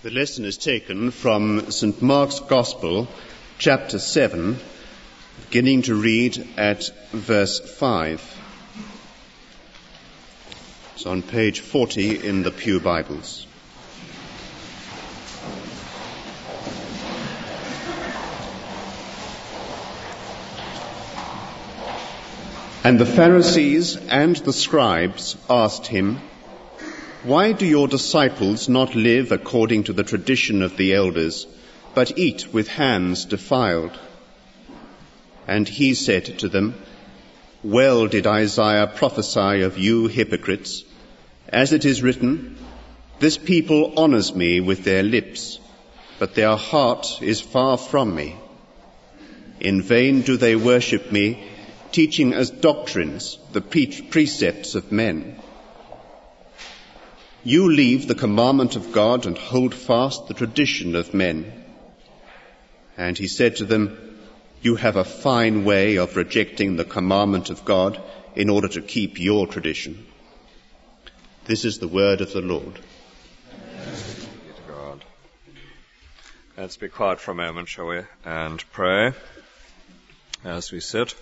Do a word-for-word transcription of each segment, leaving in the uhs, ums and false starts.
The lesson is taken from Saint Mark's Gospel, chapter seven, beginning to read at verse five. It's on page forty in the Pew Bibles. And the Pharisees and the scribes asked him, "Why do your disciples not live according to the tradition of the elders, but eat with hands defiled?" And he said to them, "Well did Isaiah prophesy of you hypocrites, as it is written, 'This people honors me with their lips, but their heart is far from me. In vain do they worship me, teaching as doctrines the precepts of men. You leave the commandment of God and hold fast the tradition of men." And he said to them, "You have a fine way of rejecting the commandment of God in order to keep your tradition." This is the word of the Lord. Thanks be to God. Let's be quiet for a moment, shall we, and pray as we sit.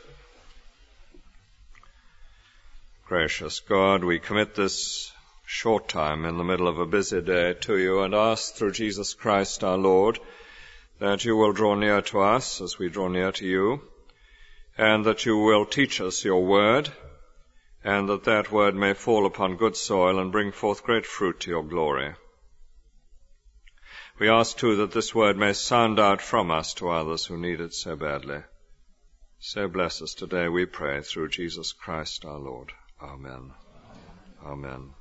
Gracious God, we commit this short time in the middle of a busy day to you and ask through Jesus Christ our Lord that you will draw near to us as we draw near to you, and that you will teach us your word, and that that word may fall upon good soil and bring forth great fruit to your glory. We ask too that this word may sound out from us to others who need it so badly. So bless us today, we pray, through Jesus Christ our Lord. Amen. Amen.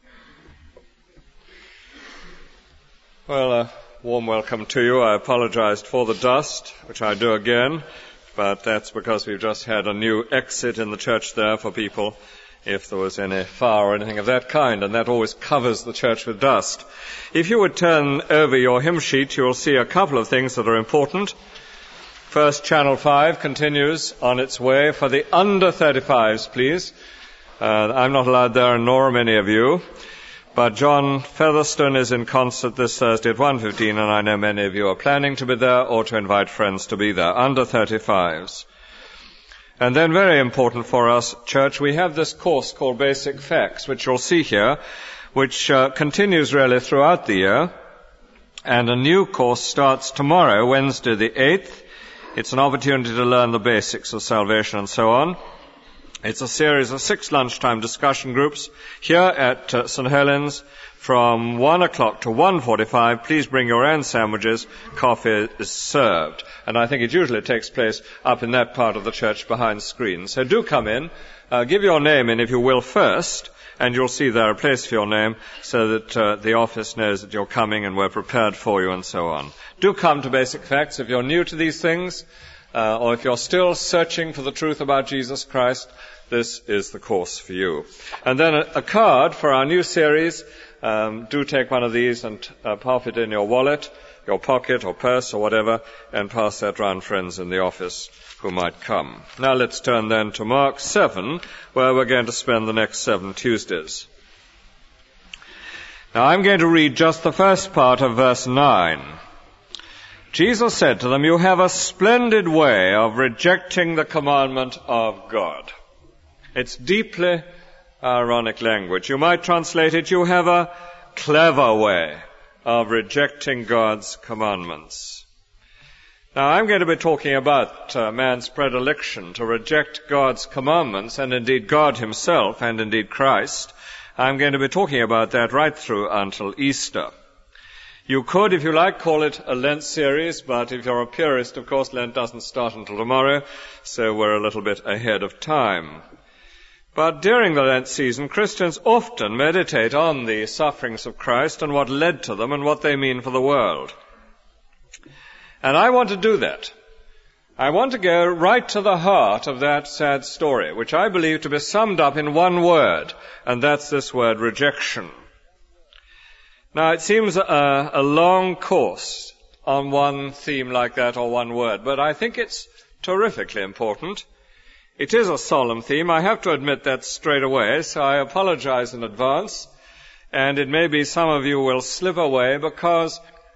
Well, a warm welcome to you. I apologized for the dust, which I do again, but that's because we've just had a new exit in the church there for people if there was any fire or anything of that kind, and that always covers the church with dust. If you would turn over your hymn sheet, you will see a couple of things that are important. First, Channel five continues on its way for the under thirty-fives, please. Uh, I'm not allowed there, and nor are many of you. But John Featherstone is in concert this Thursday at one fifteen, and I know many of you are planning to be there or to invite friends to be there, under thirty-fives. And then, very important for us, church, we have this course called Basic Facts, which you'll see here, which uh, continues really throughout the year. And a new course starts tomorrow, Wednesday the eighth. It's an opportunity to learn the basics of salvation and so on. It's a series of six lunchtime discussion groups here at uh, Saint Helens from one o'clock to one forty-five. Please bring your own sandwiches. Coffee is served. And I think it usually takes place up in that part of the church behind screens. So do come in. Uh, give your name in, if you will, first, and you'll see there a place for your name so that uh, the office knows that you're coming and we're prepared for you and so on. Do come to Basic Facts if you're new to these things. Uh, or if you're still searching for the truth about Jesus Christ, this is the course for you. And then a, a card for our new series. Um, do take one of these and uh, pop it in your wallet, your pocket or purse or whatever, and pass that round friends in the office who might come. Now let's turn then to Mark seven, where we're going to spend the next seven Tuesdays. Now I'm going to read just the first part of verse nine. Jesus said to them, "You have a splendid way of rejecting the commandment of God." It's deeply ironic language. You might translate it, "You have a clever way of rejecting God's commandments." Now, I'm going to be talking about uh, man's predilection to reject God's commandments, and indeed God himself, and indeed Christ. I'm going to be talking about that right through until Easter. You could, if you like, call it a Lent series, but if you're a purist, of course, Lent doesn't start until tomorrow, so we're a little bit ahead of time. But during the Lent season, Christians often meditate on the sufferings of Christ and what led to them and what they mean for the world. And I want to do that. I want to go right to the heart of that sad story, which I believe to be summed up in one word, and that's this word, rejection. Now, it seems a, a long course on one theme like that or one word, but I think it's terrifically important. It is a solemn theme. I have to admit that straight away, so I apologize in advance. And it may be some of you will slip away because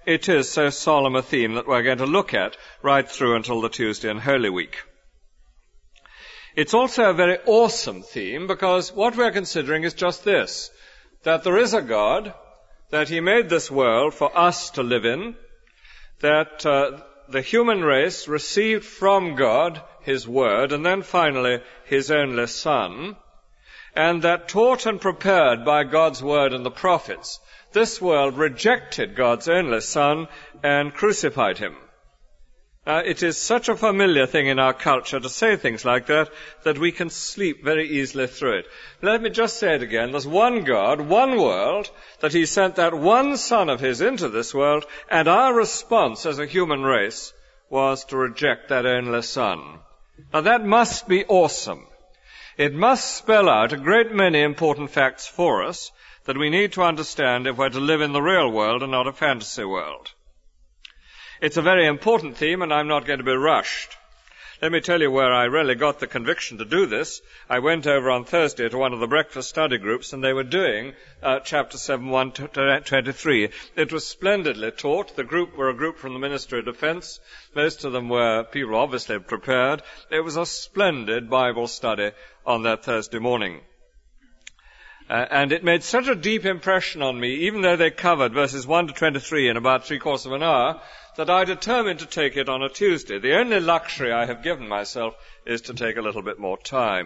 it is so solemn a theme that we're going to look at right through until the Tuesday and Holy Week. It's also a very awesome theme because what we're considering is just this, that there is a God, that he made this world for us to live in, that uh, the human race received from God his word, and then finally his only Son, and that taught and prepared by God's word and the prophets, this world rejected God's only Son and crucified him. Uh, it is such a familiar thing in our culture to say things like that, that we can sleep very easily through it. Let me just say it again. There's one God, one world, that he sent that one Son of his into this world, and our response as a human race was to reject that only Son. Now that must be awesome. It must spell out a great many important facts for us that we need to understand if we're to live in the real world and not a fantasy world. It's a very important theme, and I'm not going to be rushed. Let me tell you where I really got the conviction to do this. I went over on Thursday to one of the breakfast study groups, and they were doing uh, chapter seven, one to twenty-three. It was splendidly taught. The group were a group from the Ministry of Defense. Most of them were people obviously prepared. It was a splendid Bible study on that Thursday morning. Uh, and it made such a deep impression on me, even though they covered verses one to twenty-three in about three-quarters of an hour, that I determined to take it on a Tuesday. The only luxury I have given myself is to take a little bit more time.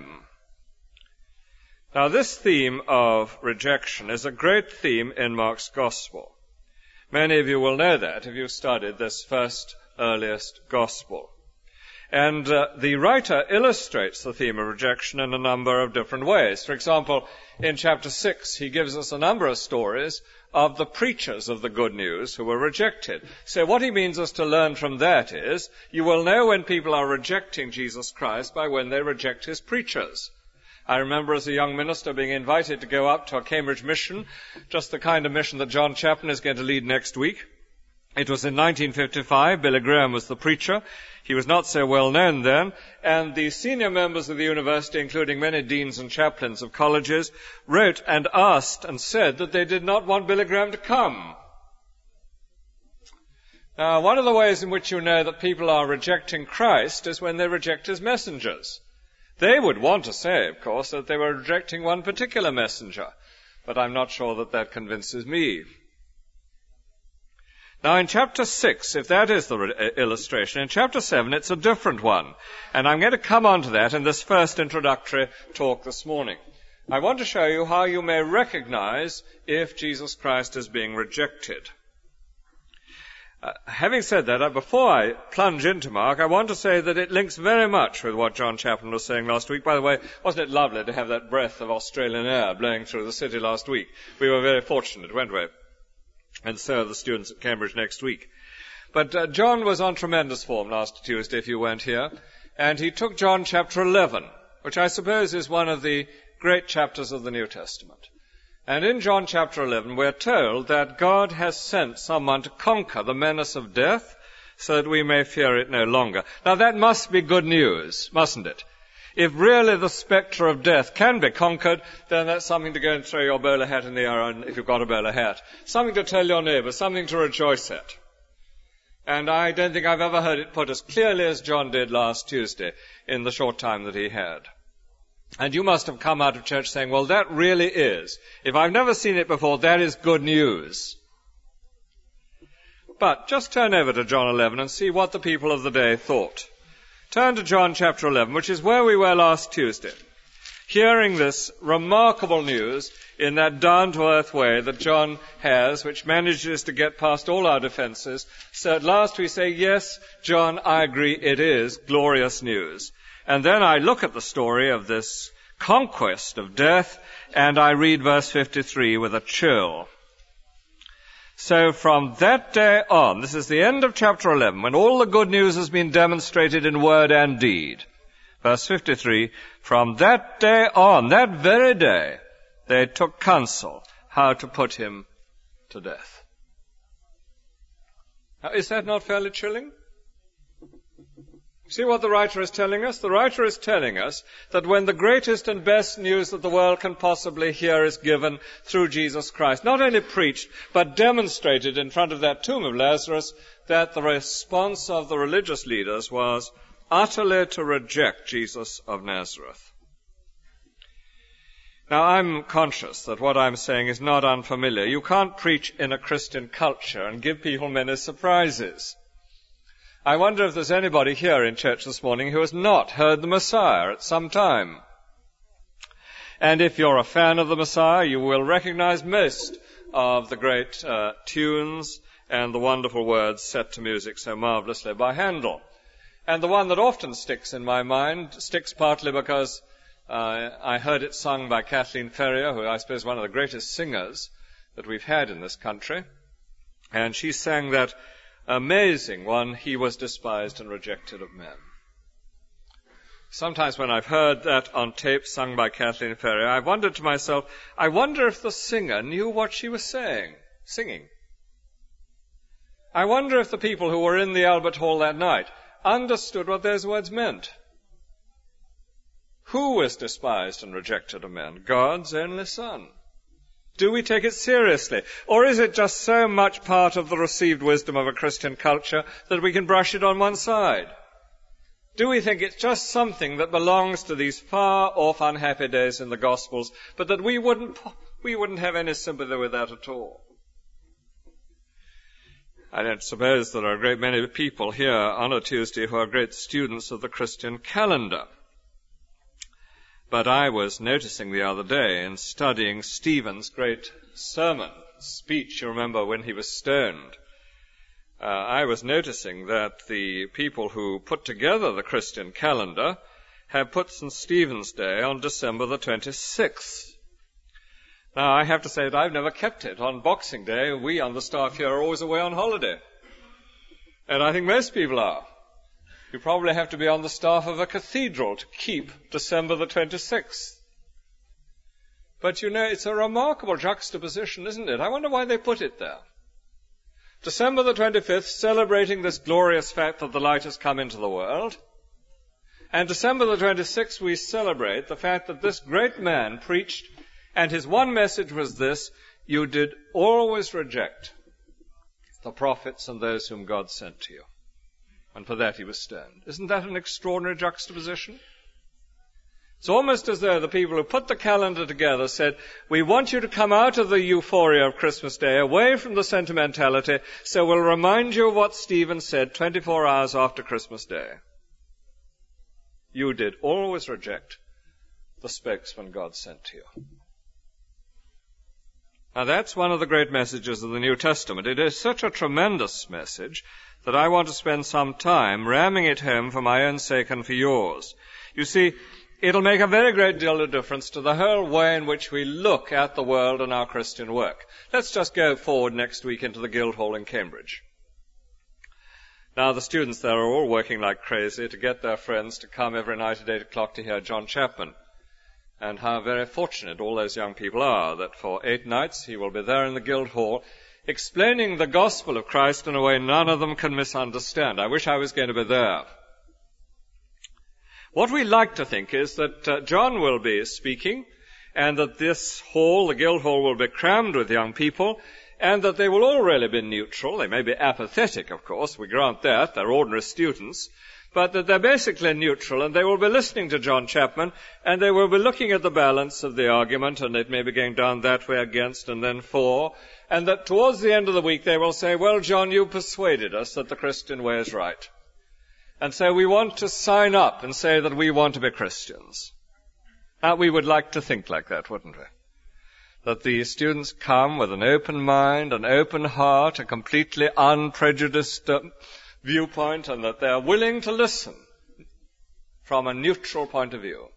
Now, this theme of rejection is a great theme in Mark's Gospel. Many of you will know that if you've studied this first, earliest Gospel. And uh, the writer illustrates the theme of rejection in a number of different ways. For example, in chapter six, he gives us a number of stories of the preachers of the good news who were rejected. So what he means us to learn from that is, you will know when people are rejecting Jesus Christ by when they reject his preachers. I remember as a young minister being invited to go up to a Cambridge mission, just the kind of mission that John Chapman is going to lead next week. It was in nineteen fifty-five. Billy Graham was the preacher. He was not so well known then, and the senior members of the university, including many deans and chaplains of colleges, wrote and asked and said that they did not want Billy Graham to come. Now, one of the ways in which you know that people are rejecting Christ is when they reject his messengers. They would want to say, of course, that they were rejecting one particular messenger, but I'm not sure that that convinces me. Now, in chapter six, if that is the re- illustration, in chapter seven, it's a different one. And I'm going to come on to that in this first introductory talk this morning. I want to show you how you may recognize if Jesus Christ is being rejected. Uh, having said that, uh, before I plunge into Mark, I want to say that it links very much with what John Chapman was saying last week. By the way, wasn't it lovely to have that breath of Australian air blowing through the city last week? We were very fortunate, weren't we? And so are the students at Cambridge next week. But uh, John was on tremendous form last Tuesday, if you weren't here, and he took John chapter eleven, which I suppose is one of the great chapters of the New Testament. And in John chapter eleven, we're told that God has sent someone to conquer the menace of death so that we may fear it no longer. Now, that must be good news, mustn't it? If really the spectre of death can be conquered, then that's something to go and throw your bowler hat in the air, and if you've got a bowler hat. Something to tell your neighbour, something to rejoice at. And I don't think I've ever heard it put as clearly as John did last Tuesday in the short time that he had. And you must have come out of church saying, well, that really is. If I've never seen it before, that is good news. But just turn over to John eleven and see what the people of the day thought. Turn to John chapter eleven, which is where we were last Tuesday, hearing this remarkable news in that down-to-earth way that John has, which manages to get past all our defenses. So at last we say, yes, John, I agree, it is glorious news. And then I look at the story of this conquest of death, and I read verse fifty-three with a chill. So from that day on, this is the end of chapter eleven, when all the good news has been demonstrated in word and deed. Verse fifty-three, from that day on, that very day, they took counsel how to put him to death. Now, is that not fairly chilling? See what the writer is telling us? The writer is telling us that when the greatest and best news that the world can possibly hear is given through Jesus Christ, not only preached, but demonstrated in front of that tomb of Lazarus, that the response of the religious leaders was utterly to reject Jesus of Nazareth. Now, I'm conscious that what I'm saying is not unfamiliar. You can't preach in a Christian culture and give people many surprises. I wonder if there's anybody here in church this morning who has not heard the Messiah at some time. And if you're a fan of the Messiah, you will recognize most of the great uh, tunes and the wonderful words set to music so marvelously by Handel. And the one that often sticks in my mind sticks partly because uh, I heard it sung by Kathleen Ferrier, who I suppose is one of the greatest singers that we've had in this country. And she sang that amazing one, he was despised and rejected of men. Sometimes when I've heard that on tape sung by Kathleen Ferrier, I've wondered to myself, I wonder if the singer knew what she was saying, singing. I wonder if the people who were in the Albert Hall that night understood what those words meant. Who was despised and rejected of men? God's only Son. Do we take it seriously? Or is it just so much part of the received wisdom of a Christian culture that we can brush it on one side? Do we think it's just something that belongs to these far off unhappy days in the Gospels, but that we wouldn't, we wouldn't have any sympathy with that at all? I don't suppose there are a great many people here on a Tuesday who are great students of the Christian calendar. But I was noticing the other day in studying Stephen's great sermon, speech, you remember, when he was stoned. Uh, I was noticing that the people who put together the Christian calendar have put Saint Stephen's Day on December the twenty-sixth. Now, I have to say that I've never kept it. On Boxing Day, we on the staff here are always away on holiday. And I think most people are. You probably have to be on the staff of a cathedral to keep December the twenty-sixth. But you know, it's a remarkable juxtaposition, isn't it? I wonder why they put it there. December the twenty-fifth, celebrating this glorious fact that the light has come into the world. And December the twenty-sixth, we celebrate the fact that this great man preached, and his one message was this: you did always reject the prophets and those whom God sent to you. And for that he was stoned. Isn't that an extraordinary juxtaposition? It's almost as though the people who put the calendar together said, we want you to come out of the euphoria of Christmas Day, away from the sentimentality, so we'll remind you of what Stephen said twenty-four hours after Christmas Day. You did always reject the spokesman God sent to you. Now that's one of the great messages of the New Testament. It is such a tremendous message that I want to spend some time ramming it home for my own sake and for yours. You see, it'll make a very great deal of difference to the whole way in which we look at the world and our Christian work. Let's just go forward next week into the Guildhall in Cambridge. Now, the students there are all working like crazy to get their friends to come every night at eight o'clock to hear John Chapman. And how very fortunate all those young people are that for eight nights he will be there in the Guildhall explaining the gospel of Christ in a way none of them can misunderstand. I wish I was going to be there. What we like to think is that uh, John will be speaking, and that this hall, the Guildhall, will be crammed with young people, and that they will all really be neutral. They may be apathetic, of course, we grant that, they're ordinary students, but that they're basically neutral, and they will be listening to John Chapman, and they will be looking at the balance of the argument, and it may be going down that way against and then for, and that towards the end of the week they will say, well, John, you persuaded us that the Christian way is right. And so we want to sign up and say that we want to be Christians. Now, we would like to think like that, wouldn't we? That the students come with an open mind, an open heart, a completely unprejudiced uh, viewpoint, and that they are willing to listen from a neutral point of view.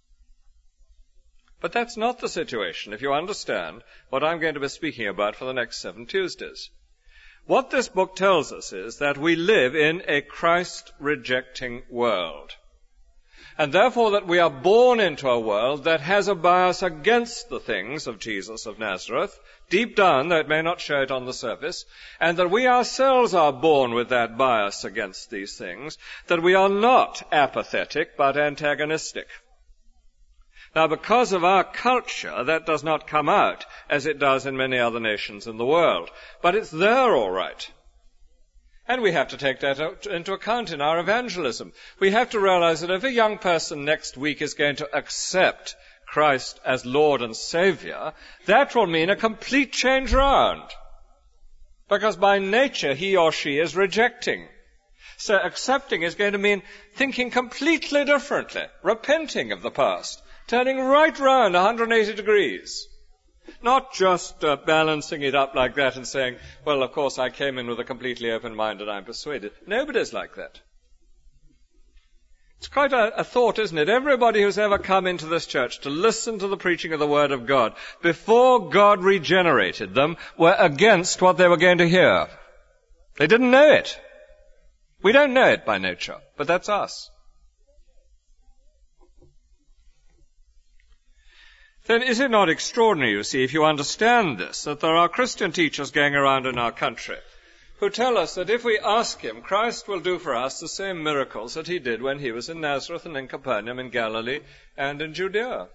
But that's not the situation, if you understand what I'm going to be speaking about for the next seven Tuesdays. What this book tells us is that we live in a Christ-rejecting world. and therefore that we are born into a world that has a bias against the things of Jesus of Nazareth, deep down, though it may not show it on the surface, and that we ourselves are born with that bias against these things, that we are not apathetic but antagonistic. Now, because of our culture, that does not come out as it does in many other nations in the world, but it's there all right. And we have to take that into account in our evangelism. We have to realize that if a young person next week is going to accept Christ as Lord and Savior, that will mean a complete change around. Because by nature he or she is rejecting. So accepting is going to mean thinking completely differently, repenting of the past, turning right round one hundred eighty degrees. Not just uh, balancing it up like that and saying, well, of course, I came in with a completely open mind and I'm persuaded. Nobody's like that. It's quite a, a thought, isn't it? Everybody who's ever come into this church to listen to the preaching of the Word of God, before God regenerated them, were against what they were going to hear. They didn't know it. We don't know it by nature, but that's us. Then is it not extraordinary, you see, if you understand this, that there are Christian teachers going around in our country who tell us that if we ask him, Christ will do for us the same miracles that he did when he was in Nazareth and in Capernaum, in Galilee and in Judea.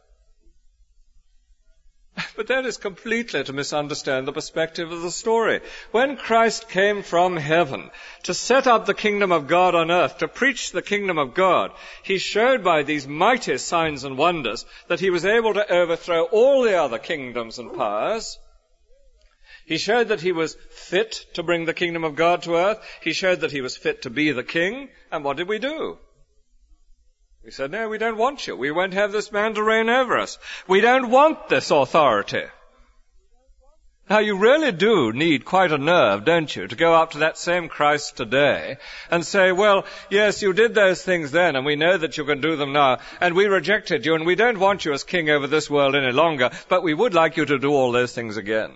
But that is completely to misunderstand the perspective of the story. When Christ came from heaven to set up the kingdom of God on earth, to preach the kingdom of God, he showed by these mighty signs and wonders that he was able to overthrow all the other kingdoms and powers. He showed that he was fit to bring the kingdom of God to earth. He showed that he was fit to be the king. And what did we do? We said, no, we don't want you. We won't have this man to reign over us. We don't want this authority. Now, you really do need quite a nerve, don't you, to go up to that same Christ today and say, well, yes, you did those things then, and we know that you can do them now, and we rejected you, and we don't want you as king over this world any longer, but we would like you to do all those things again.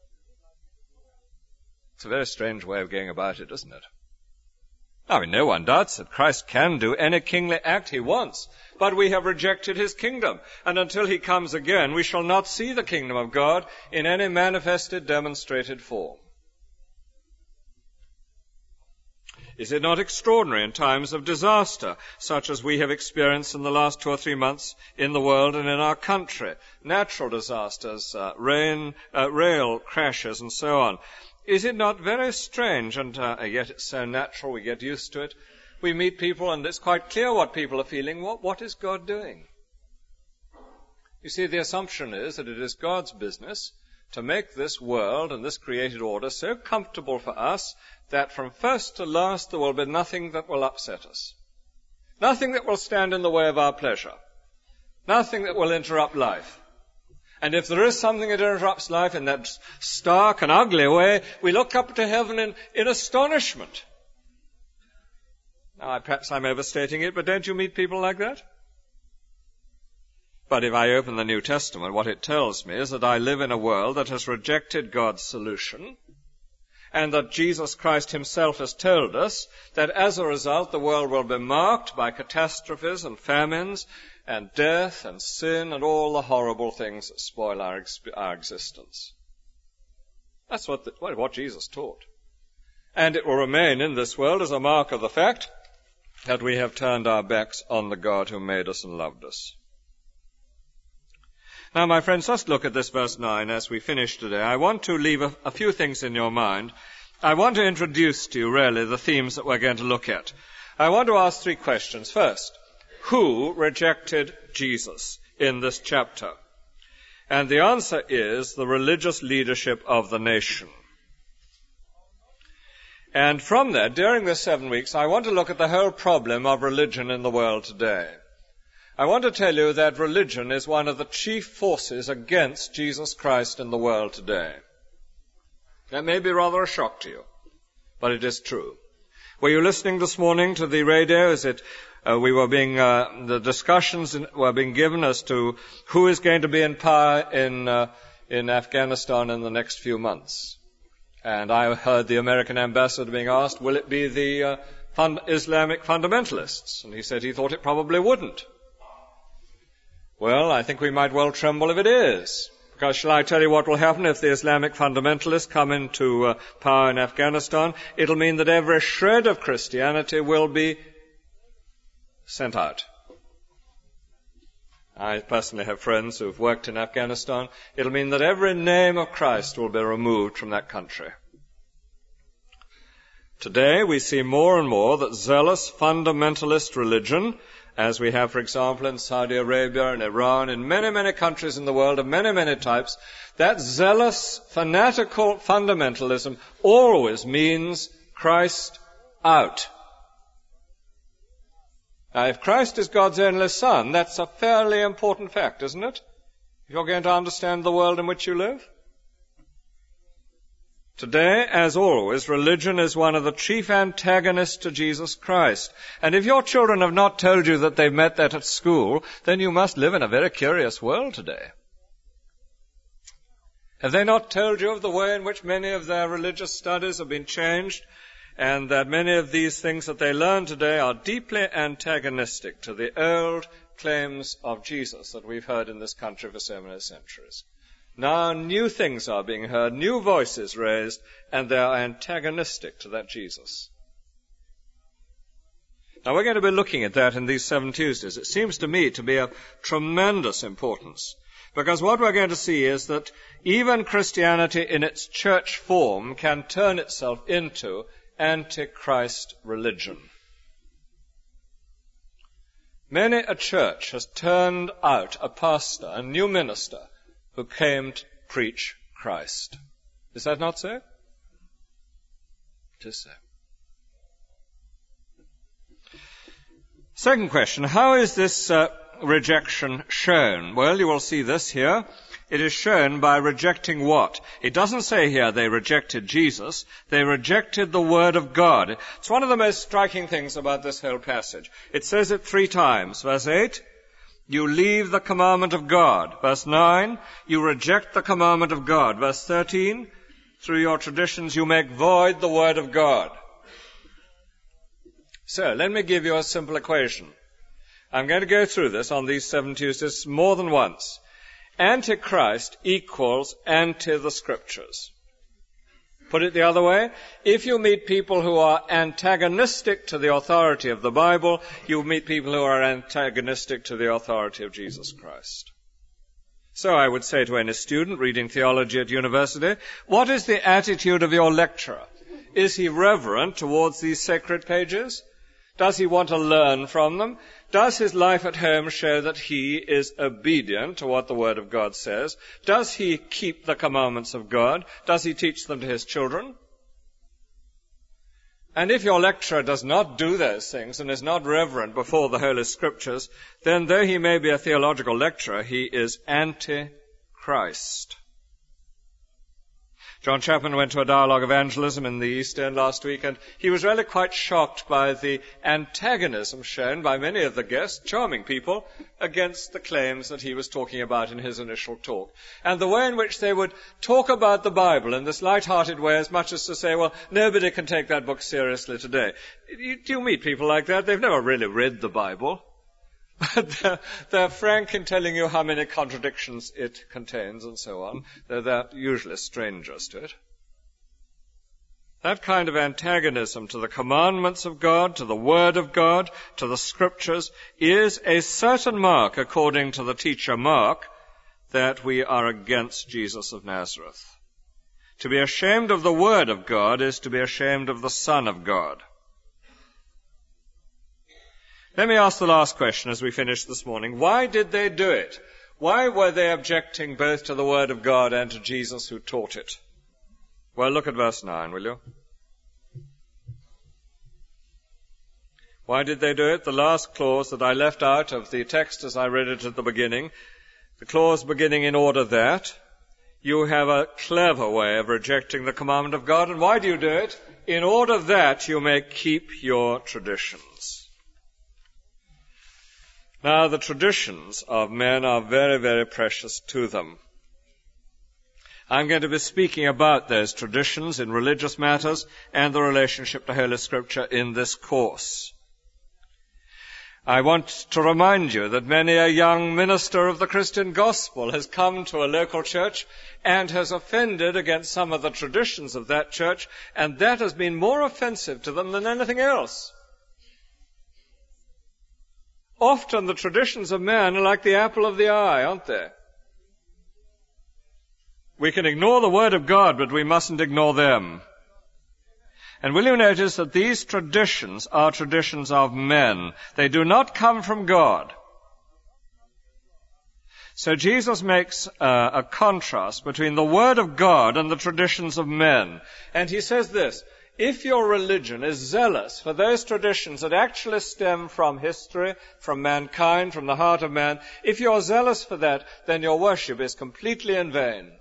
It's a very strange way of going about it, isn't it? I mean, no one doubts that Christ can do any kingly act he wants, but we have rejected his kingdom, and until he comes again, we shall not see the kingdom of God in any manifested, demonstrated form. Is it not extraordinary in times of disaster, such as we have experienced in the last two or three months in the world and in our country? Natural disasters, uh, rain, uh, rail crashes, and so on. Is it not very strange, and uh, yet it's so natural, we get used to it. We meet people and it's quite clear what people are feeling. What, what is God doing? You see, the assumption is that it is God's business to make this world and this created order so comfortable for us that from first to last there will be nothing that will upset us. Nothing that will stand in the way of our pleasure. Nothing that will interrupt life. And if there is something that interrupts life in that stark and ugly way, we look up to heaven in, in astonishment. Now, perhaps I'm overstating it, but don't you meet people like that? But if I open the New Testament, what it tells me is that I live in a world that has rejected God's solution, and that Jesus Christ himself has told us that as a result the world will be marked by catastrophes and famines and death and sin and all the horrible things that spoil our, exp- our existence. That's what, the, what Jesus taught. And it will remain in this world as a mark of the fact that we have turned our backs on the God who made us and loved us. Now, my friends, let's look at this verse nine as we finish today. I want to leave a, a few things in your mind. I want to introduce to you, really, the themes that we're going to look at. I want to ask three questions. First, who rejected Jesus in this chapter? And the answer is the religious leadership of the nation. And from that, during the seven weeks, I want to look at the whole problem of religion in the world today. I want to tell you that religion is one of the chief forces against Jesus Christ in the world today. That may be rather a shock to you, but it is true. Were you listening this morning to the radio? Is it uh, we were being uh, the discussions in, were being given as to who is going to be in power in uh, in Afghanistan in the next few months? And I heard the American ambassador being asked, will it be the uh, fund- Islamic fundamentalists, and he said he thought it probably wouldn't. Well, I think we might well tremble if it is. Because shall I tell you what will happen if the Islamic fundamentalists come into uh, power in Afghanistan? It'll mean that every shred of Christianity will be sent out. I personally have friends who've worked in Afghanistan. It'll mean that every name of Christ will be removed from that country. Today we see more and more that zealous fundamentalist religion, as we have, for example, in Saudi Arabia and Iran, in many, many countries in the world of many, many types, that zealous, fanatical fundamentalism always means Christ out. Now, if Christ is God's only Son, that's a fairly important fact, isn't it? If you're going to understand the world in which you live. Today, as always, religion is one of the chief antagonists to Jesus Christ. And if your children have not told you that they've met that at school, then you must live in a very curious world today. Have they not told you of the way in which many of their religious studies have been changed, and that many of these things that they learn today are deeply antagonistic to the old claims of Jesus that we've heard in this country for so many centuries? Now new things are being heard, new voices raised, and they are antagonistic to that Jesus. Now we're going to be looking at that in these seven Tuesdays. It seems to me to be of tremendous importance, because what we're going to see is that even Christianity in its church form can turn itself into Antichrist religion. Many a church has turned out a pastor, a new minister, who came to preach Christ. Is that not so? It is so. Second question, how is this uh, rejection shown? Well, you will see this here. It is shown by rejecting what? It doesn't say here they rejected Jesus. They rejected the Word of God. It's one of the most striking things about this whole passage. It says it three times. Verse eight, you leave the commandment of God. Verse nine, you reject the commandment of God. Verse thirteen, through your traditions you make void the Word of God. So, let me give you a simple equation. I'm going to go through this on these seven Tuesdays more than once. Antichrist equals anti the Scriptures. Put it the other way, if you meet people who are antagonistic to the authority of the Bible, you meet people who are antagonistic to the authority of Jesus Christ. So I would say to any student reading theology at university, what is the attitude of your lecturer? Is he reverent towards these sacred pages? Does he want to learn from them? Does his life at home show that he is obedient to what the Word of God says? Does he keep the commandments of God? Does he teach them to his children? And if your lecturer does not do those things and is not reverent before the Holy Scriptures, then though he may be a theological lecturer, he is anti-Christ. John Chapman went to a dialogue evangelism in the East End last week, and he was really quite shocked by the antagonism shown by many of the guests, charming people, against the claims that he was talking about in his initial talk. And the way in which they would talk about the Bible in this light-hearted way, as much as to say, well, nobody can take that book seriously today. You, you meet people like that, they've never really read the Bible. But they're, they're frank in telling you how many contradictions it contains and so on. They're, they're usually strangers to it. That kind of antagonism to the commandments of God, to the Word of God, to the Scriptures, is a certain mark, according to the teacher Mark, that we are against Jesus of Nazareth. To be ashamed of the Word of God is to be ashamed of the Son of God. Let me ask the last question as we finish this morning. Why did they do it? Why were they objecting both to the Word of God and to Jesus who taught it? Well, look at verse nine, will you? Why did they do it? The last clause that I left out of the text as I read it at the beginning, the clause beginning in order that, you have a clever way of rejecting the commandment of God. And why do you do it? In order that you may keep your traditions. Now, the traditions of men are very, very precious to them. I'm going to be speaking about those traditions in religious matters and the relationship to Holy Scripture in this course. I want to remind you that many a young minister of the Christian gospel has come to a local church and has offended against some of the traditions of that church, and that has been more offensive to them than anything else. Often the traditions of man are like the apple of the eye, aren't they? We can ignore the Word of God, but we mustn't ignore them. And will you notice that these traditions are traditions of men? They do not come from God. So Jesus makes uh, a contrast between the Word of God and the traditions of men. And he says this: if your religion is zealous for those traditions that actually stem from history, from mankind, from the heart of man, if you're zealous for that, then your worship is completely in vain.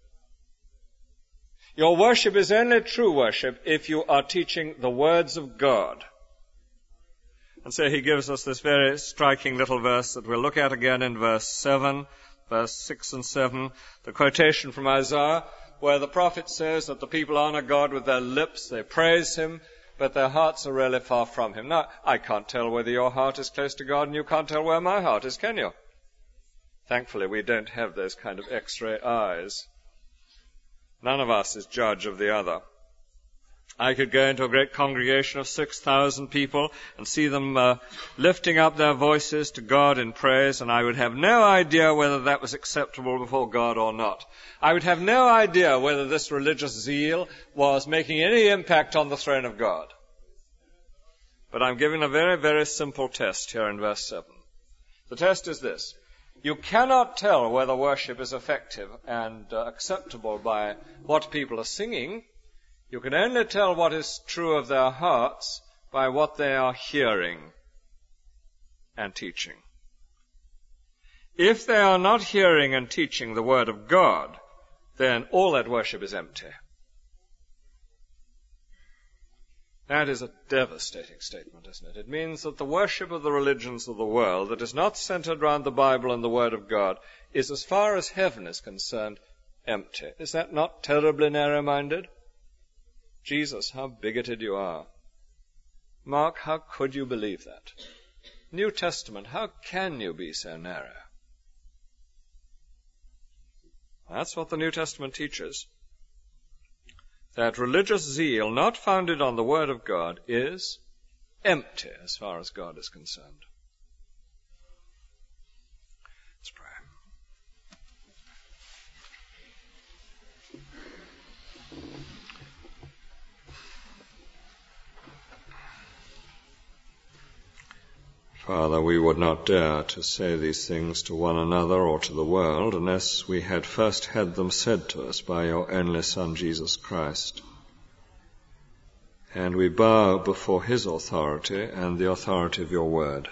Your worship is only true worship if you are teaching the words of God. And so he gives us this very striking little verse that we'll look at again in verse seven, verse six and seven, the quotation from Isaiah, where the prophet says that the people honor God with their lips, they praise him, but their hearts are really far from him. Now, I can't tell whether your heart is close to God, and you can't tell where my heart is, can you? Thankfully, we don't have those kind of x-ray eyes. None of us is judge of the other. I could go into a great congregation of six thousand people and see them uh, lifting up their voices to God in praise, and I would have no idea whether that was acceptable before God or not. I would have no idea whether this religious zeal was making any impact on the throne of God. But I'm giving a very, very simple test here in verse seven. The test is this: you cannot tell whether worship is effective and uh, acceptable by what people are singing. You can only tell what is true of their hearts by what they are hearing and teaching. If they are not hearing and teaching the Word of God, then all that worship is empty. That is a devastating statement, isn't it? It means that the worship of the religions of the world that is not centered around the Bible and the Word of God is, as far as heaven is concerned, empty. Is that not terribly narrow-minded? Jesus, how bigoted you are. Mark, how could you believe that? New Testament, how can you be so narrow? That's what the New Testament teaches. That religious zeal not founded on the Word of God is empty as far as God is concerned. Let's pray. Father, we would not dare to say these things to one another or to the world unless we had first had them said to us by your only Son, Jesus Christ. And we bow before his authority and the authority of your word.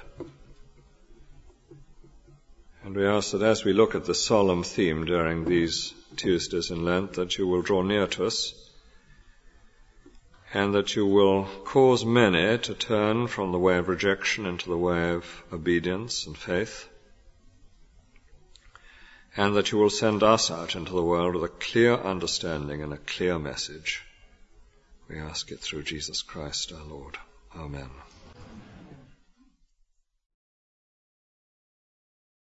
And we ask that as we look at the solemn theme during these Tuesdays in Lent, that you will draw near to us, and that you will cause many to turn from the way of rejection into the way of obedience and faith, and that you will send us out into the world with a clear understanding and a clear message. We ask it through Jesus Christ our Lord. Amen.